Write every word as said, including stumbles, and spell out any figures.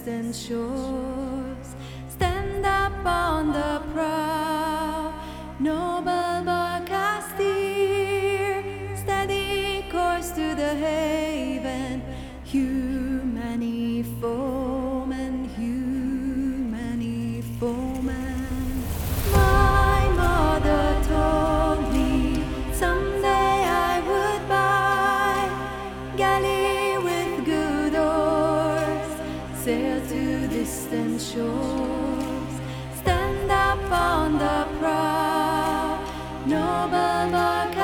distant shores. Stand up on the prow, noble bark I steer, steady course to the haven, humani foeman, humani foeman. My mother told me someday I would buy galley with good oars, sail to distant shores, stand up on the prow, noble bark